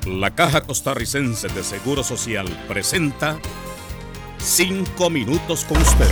La Caja Costarricense de Seguro Social presenta 5 minutos con usted.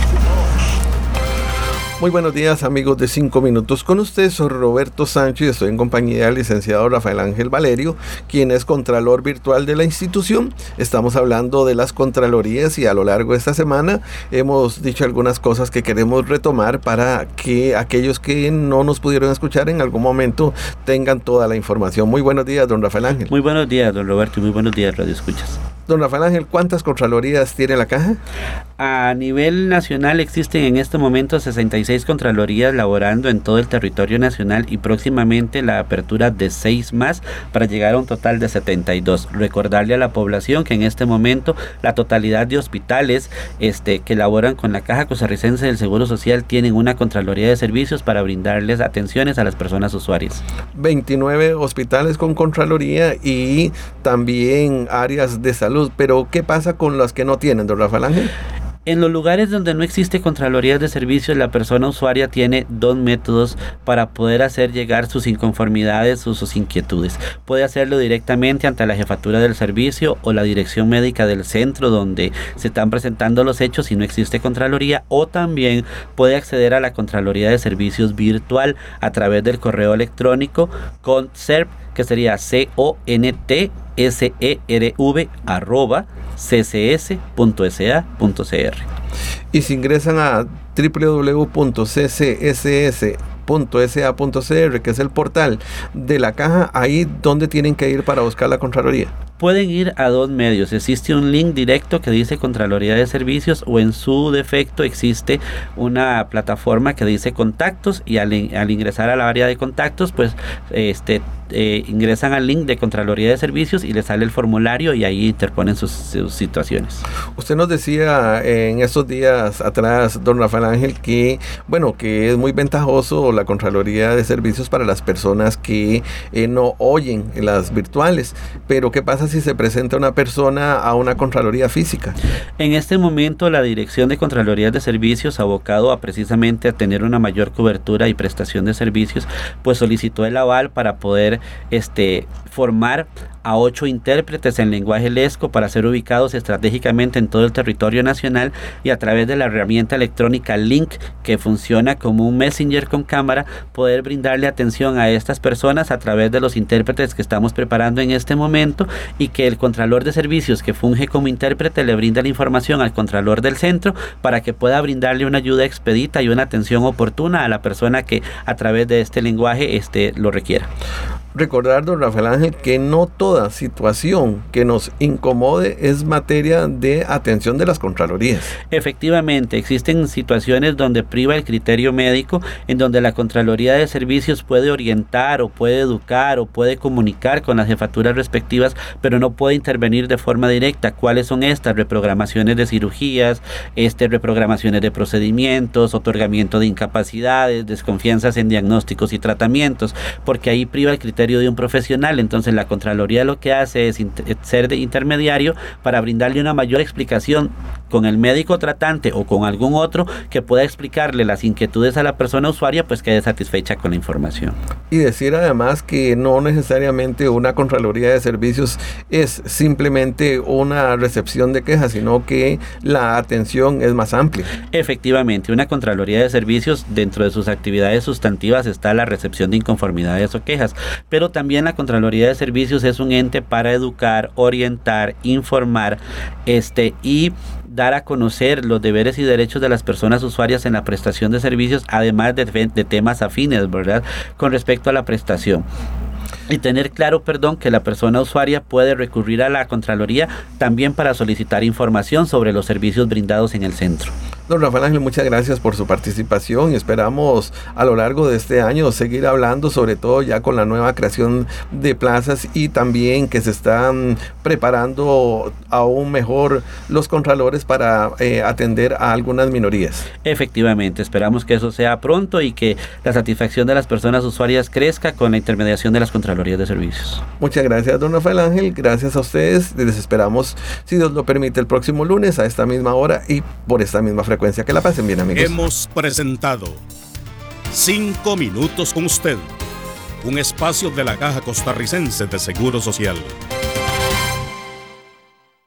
Muy buenos días, amigos de 5 minutos con usted. Soy Roberto Sánchez y estoy en compañía del licenciado Rafael Ángel Valerio, quien es Contralor Virtual de la institución. Estamos hablando de las Contralorías y a lo largo de esta semana hemos dicho algunas cosas que queremos retomar para que aquellos que no nos pudieron escuchar en algún momento tengan toda la información. Muy buenos días, don Rafael Ángel. Muy buenos días, don Roberto, y muy buenos días, Radio Escuchas. Don Rafael Ángel, ¿cuántas Contralorías tiene la Caja? A nivel nacional existen en este momento 66 Contralorías laborando en todo el territorio nacional y próximamente la apertura de 6 más para llegar a un total de 72. Recordarle a la población que en este momento la totalidad de hospitales que laboran con la Caja Costarricense del Seguro Social tienen una Contraloría de Servicios para brindarles atenciones a las personas usuarias. 29 hospitales con Contraloría y también áreas de salud. Pero, ¿qué pasa con las que no tienen, don Rafael Ángel? En los lugares donde no existe Contraloría de Servicios, la persona usuaria tiene 2 métodos para poder hacer llegar sus inconformidades o sus inquietudes. Puede hacerlo directamente ante la jefatura del servicio o la dirección médica del centro donde se están presentando los hechos y no existe Contraloría, o también puede acceder a la Contraloría de Servicios virtual a través del correo electrónico CONTSERV, que sería CONTSERV@ccs.sa.cr. Y si ingresan a www.ccs.sa.cr, que es el portal de la Caja, ahí ¿dónde tienen que ir para buscar la Contraloría? Pueden ir a 2 medios. Existe un link directo que dice Contraloría de Servicios, o en su defecto existe una plataforma que dice Contactos, y al ingresar a la área de Contactos, pues ingresan al link de Contraloría de Servicios y les sale el formulario y ahí interponen sus situaciones. Usted nos decía en estos días atrás, don Rafael Ángel, que es muy ventajoso la Contraloría de Servicios para las personas que no oyen en las virtuales, pero ¿qué pasa si se presenta una persona a una Contraloría física? En este momento la Dirección de Contralorías de Servicios, abocado a precisamente a tener una mayor cobertura y prestación de servicios, pues solicitó el aval para poder formar a 8 intérpretes en lenguaje lesco para ser ubicados estratégicamente en todo el territorio nacional, y a través de la herramienta electrónica Link, que funciona como un messenger con cámara, poder brindarle atención a estas personas a través de los intérpretes que estamos preparando en este momento, y que el Contralor de Servicios, que funge como intérprete, le brinda la información al Contralor del centro para que pueda brindarle una ayuda expedita y una atención oportuna a la persona que a través de este lenguaje lo requiera. Recordar, don Rafael Ángel, que no toda situación que nos incomode es materia de atención de las Contralorías. Efectivamente, existen situaciones donde priva el criterio médico, en donde la Contraloría de Servicios puede orientar o puede educar o puede comunicar con las jefaturas respectivas, pero no puede intervenir de forma directa. ¿Cuáles son estas? Reprogramaciones de cirugías, reprogramaciones de procedimientos, otorgamiento de incapacidades, desconfianzas en diagnósticos y tratamientos, porque ahí priva el criterio de un profesional. Entonces la Contraloría lo que hace es ser de intermediario para brindarle una mayor explicación con el médico tratante o con algún otro que pueda explicarle las inquietudes a la persona usuaria, pues quede satisfecha con la información. Y decir además que no necesariamente una Contraloría de Servicios es simplemente una recepción de quejas, sino que la atención es más amplia. Efectivamente, una Contraloría de Servicios, dentro de sus actividades sustantivas está la recepción de inconformidades o quejas, pero también la Contraloría de Servicios es un ente para educar, orientar, informar y dar a conocer los deberes y derechos de las personas usuarias en la prestación de servicios, además de temas afines, ¿verdad?, con respecto a la prestación. Y tener claro, que la persona usuaria puede recurrir a la Contraloría también para solicitar información sobre los servicios brindados en el centro. Don Rafael Ángel, muchas gracias por su participación y esperamos a lo largo de este año seguir hablando, sobre todo ya con la nueva creación de plazas y también que se están preparando aún mejor los contralores para atender a algunas minorías. Efectivamente, esperamos que eso sea pronto y que la satisfacción de las personas usuarias crezca con la intermediación de las Contralorías de Servicios. Muchas gracias, don Rafael Ángel, gracias a ustedes, les esperamos, si Dios lo permite, el próximo lunes a esta misma hora y por esta misma frecuencia. Que la pasen bien, amigos. Hemos presentado 5 minutos con usted, un espacio de la Caja Costarricense de Seguro Social.